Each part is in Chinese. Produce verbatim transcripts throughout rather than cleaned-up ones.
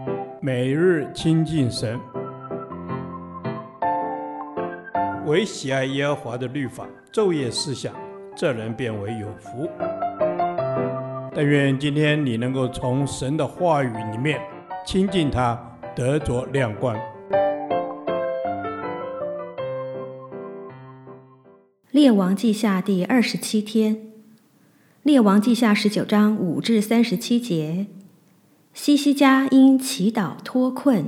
每日亲近神，唯喜爱耶和华的律法，昼夜思想，这人变为有福。但愿今天你能够从神的话语里面亲近他，得着亮光。 列王记下第二十七天，列王记下十九章五至三十七节。西西家因祈祷脱困。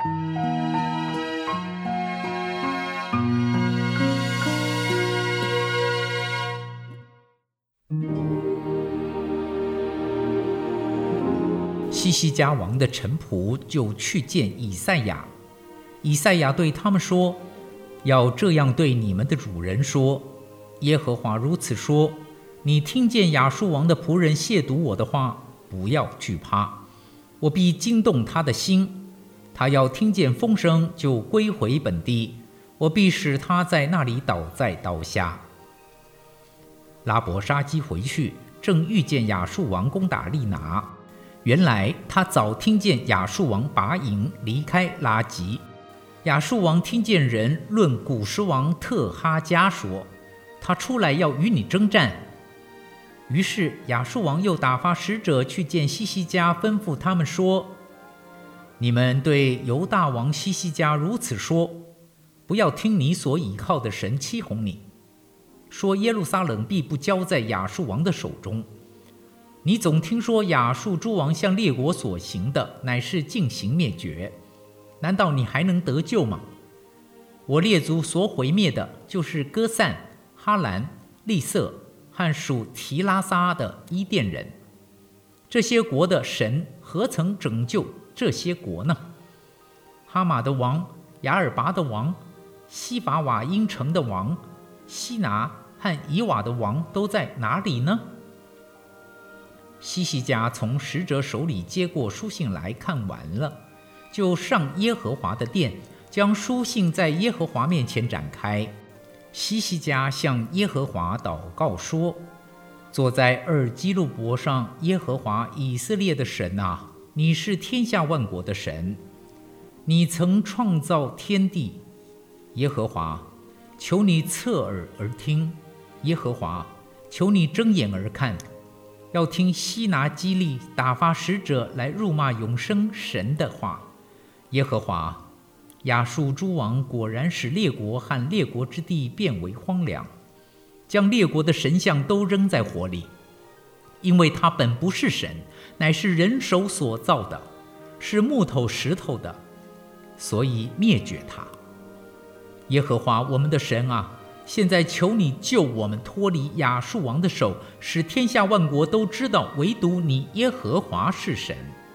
西西家王的臣仆就去见以赛亚，以赛亚对他们说：要这样对你们的主人说，耶和华如此说，你听见亚述王的仆人亵渎我的话，不要惧怕，我必惊动他的心，他要听见风声就归回本地，我必使他在那里倒在刀下。拉伯沙基回去，正遇见亚述王攻打利拿。原来他早听见亚述王拔营离开拉吉。亚述王听见人论古实王特哈加说，他出来要与你征战。于是亚述王又打发使者去见西西家，吩咐他们说：你们对犹大王西西家如此说，不要听你所倚靠的神欺哄你，说耶路撒冷必不交在亚述王的手中。你总听说亚述诸王向列国所行的乃是尽行灭绝，难道你还能得救吗？我列祖所毁灭的就是歌散、哈兰、利色和属提拉撒的伊甸人。这些国的神何曾拯救这些国呢？哈马的王、亚尔拔的王、西法瓦因城的王、西拿和以瓦的王都在哪里呢？西西家从使者手里接过书信来，看完了，就上耶和华的殿，将书信在耶和华面前展开。西西家向耶和华祷告说：坐在二基路伯上，耶和华以色列的神啊，你是天下万国的神，你曾创造天地。耶和华，求你侧耳而听，耶和华，求你睁眼而看，要听西拿基利打发使者来辱骂永生神的话。耶和华，亚述诸王果然使列国和列国之地变为荒凉，将列国的神像都扔在火里，因为他本不是神，乃是人手所造的，是木头石头的，所以灭绝他。耶和华我们的神啊，现在求你救我们脱离亚述王的手，使天下万国都知道唯独你耶和华是神。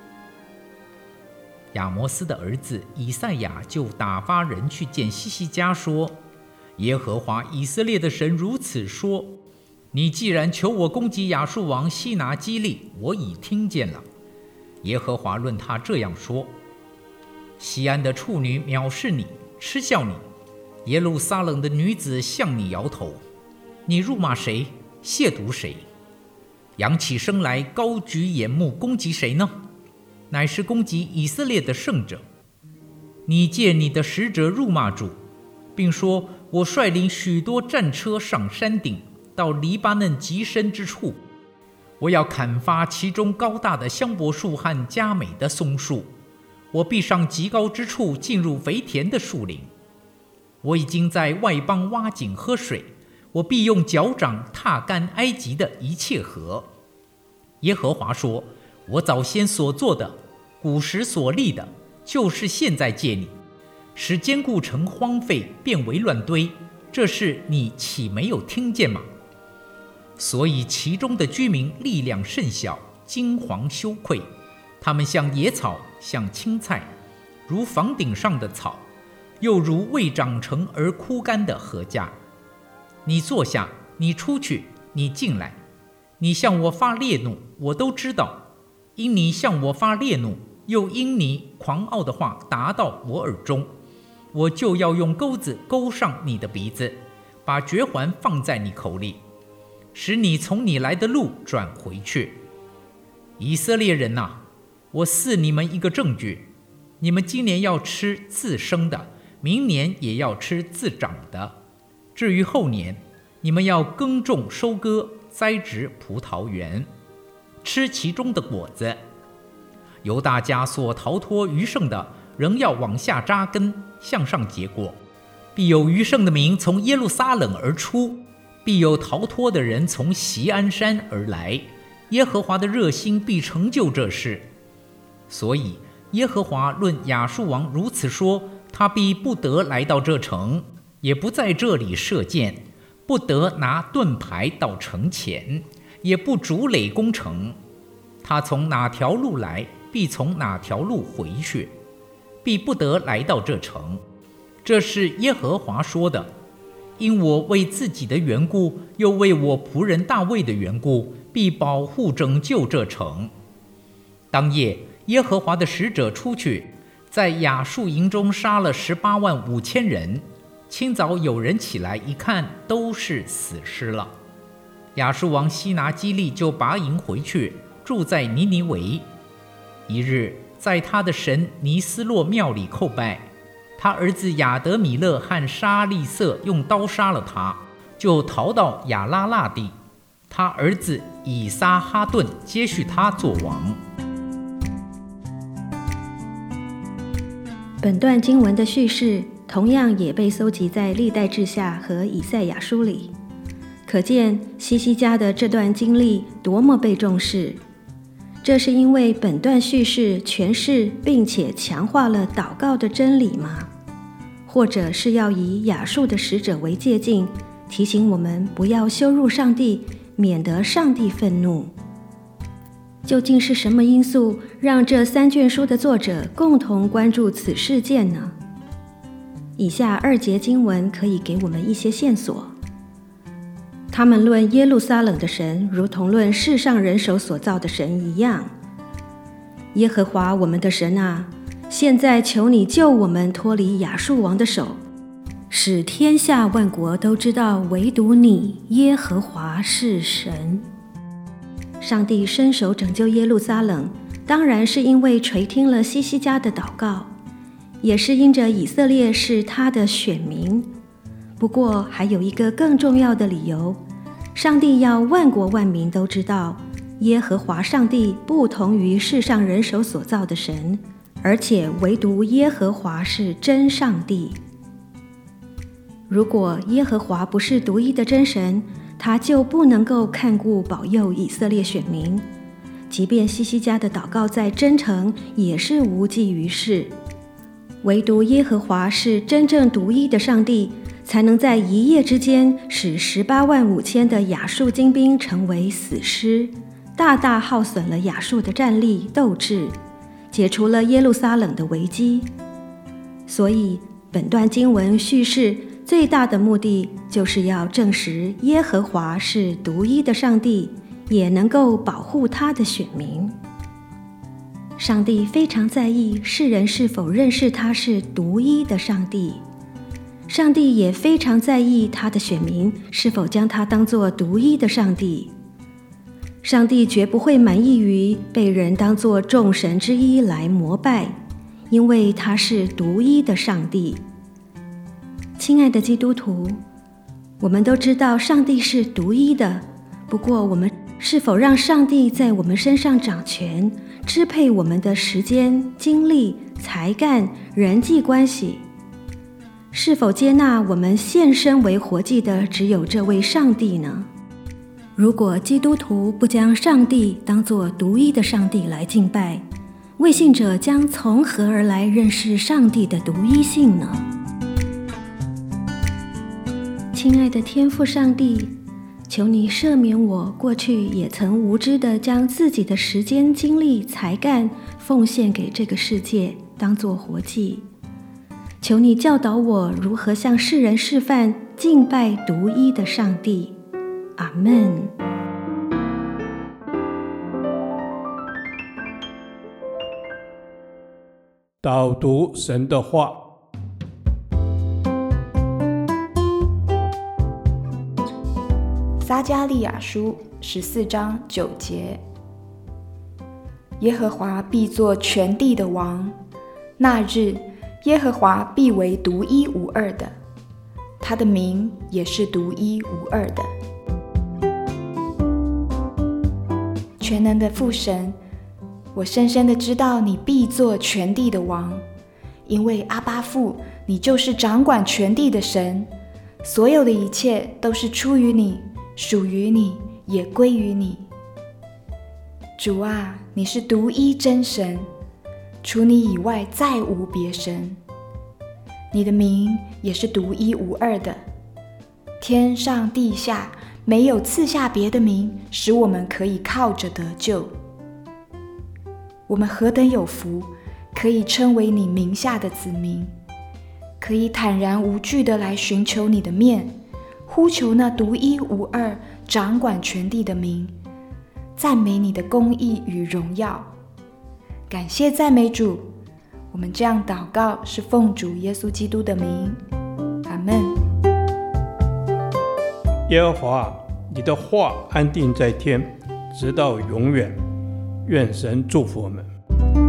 亚摩斯的儿子以赛亚就打发人去见西西家说：耶和华以色列的神如此说，你既然求我攻击亚述王西拿基利，我已听见了。耶和华论他这样说：西安的处女藐视你，嗤笑你，耶路撒冷的女子向你摇头，你辱骂谁，亵渎谁？扬起声来，高举眼目，攻击谁呢？乃是攻击以色列的圣者。你借你的使者辱骂主，并说：我率领许多战车上山顶，到黎巴嫩极深之处，我要砍伐其中高大的香柏树和佳美的松树，我必上极高之处，进入肥田的树林。我已经在外邦挖井喝水，我必用脚掌踏干埃及的一切河。耶和华说：我早先所做的，古时所立的，就是现在借你，使坚固城荒废，变为乱堆，这事你岂没有听见吗？所以其中的居民力量甚小，惊惶羞愧，他们像野草，像青菜，如房顶上的草，又如未长成而枯干的禾稼。你坐下，你出去，你进来，你向我发烈怒，我都知道。因你向我发烈怒，又因你狂傲的话达到我耳中，我就要用钩子钩上你的鼻子，把绝环放在你口里，使你从你来的路转回去。以色列人哪， 我赐你们一个证据，你们今年要吃自生的，明年也要吃自长的。至于后年，你们要耕种、收割、栽植葡萄园，吃其中的果子。犹大家所逃脱余剩的，仍要往下扎根，向上结果。必有余剩的民从耶路撒冷而出，必有逃脱的人从锡安山而来。耶和华的热心必成就这事。所以耶和华论亚述王如此说，他必不得来到这城，也不在这里射箭，不得拿盾牌到城前，也不筑垒攻城。他从哪条路来，必从哪条路回去，必不得来到这城。这是耶和华说的。因我为自己的缘故，又为我仆人大卫的缘故，必保护拯救这城。当夜，耶和华的使者出去，在亚述营中杀了十八万五千人。清早有人起来一看，都是死尸了。亚述王西拿基利就拔营回去，住在尼尼微。一日，在他的神尼斯洛庙里叩拜。他儿子亚德米勒和沙利瑟用刀杀了他，就逃到亚拉腊地。他儿子以撒哈顿接续他做王。 本段经文的叙事同样也被搜集在历代志下和以赛亚书里，可见西西家的这段经历多么被重视。这是因为本段叙事诠释并且强化了祷告的真理吗？或者是要以亚述的使者为借镜，提醒我们不要羞辱上帝，免得上帝愤怒？究竟是什么因素让这三卷书的作者共同关注此事件呢？以下二节经文可以给我们一些线索。他们论耶路撒冷的神，如同论世上人手所造的神一样。耶和华我们的神啊，现在求你救我们脱离亚述王的手，使天下万国都知道唯独你耶和华是神。上帝伸手拯救耶路撒冷，当然是因为垂听了西西家的祷告，也是因着以色列是他的选民。不过还有一个更重要的理由，上帝要万国万民都知道耶和华上帝不同于世上人手所造的神，而且唯独耶和华是真上帝。如果耶和华不是独一的真神，他就不能够看顾保佑以色列选民，即便西西家的祷告再真诚，也是无济于事。唯独耶和华是真正独一的上帝，才能在一夜之间使十八万五千的亚述精兵成为死尸，大大耗损了亚述的战力斗志，解除了耶路撒冷的危机。所以本段经文叙事最大的目的，就是要证实耶和华是独一的上帝，也能够保护他的选民。上帝非常在意世人是否认识他是独一的上帝，上帝也非常在意他的选民是否将他当作独一的上帝。上帝绝不会满意于被人当作众神之一来膜拜，因为他是独一的上帝。亲爱的基督徒，我们都知道上帝是独一的，不过我们是否让上帝在我们身上掌权，支配我们的时间、精力、才干、人际关系？是否接纳我们献身为活祭的只有这位上帝呢？如果基督徒不将上帝当作独一的上帝来敬拜，未信者将从何而来认识上帝的独一性呢？亲爱的天父上帝，求你赦免我过去也曾无知地将自己的时间、精力、才干奉献给这个世界，当作活祭。求你教导我如何向世人示范敬拜独一的上帝。阿们。 导读神的话。 撒迦利亚书十四章九节： 耶和华必作全地的王。那日，耶和华必为独一无二的，他的名也是独一无二的。全能的父神，我深深的知道你必作全地的王，因为阿爸父，你就是掌管全地的神，所有的一切都是出于你，属于你，也归于你。主啊，你是独一真神，除你以外再无别神。你的名也是独一无二的，天上地下没有赐下别的名，使我们可以靠着得救。我们何等有福，可以称为你名下的子民，可以坦然无惧地来寻求你的面，呼求那独一无二、掌管全地的名，赞美你的公义与荣耀。感谢赞美主，我们这样祷告是奉主耶稣基督的名，阿们。 耶和华，你的话安定在天，直到永远。愿神祝福我们。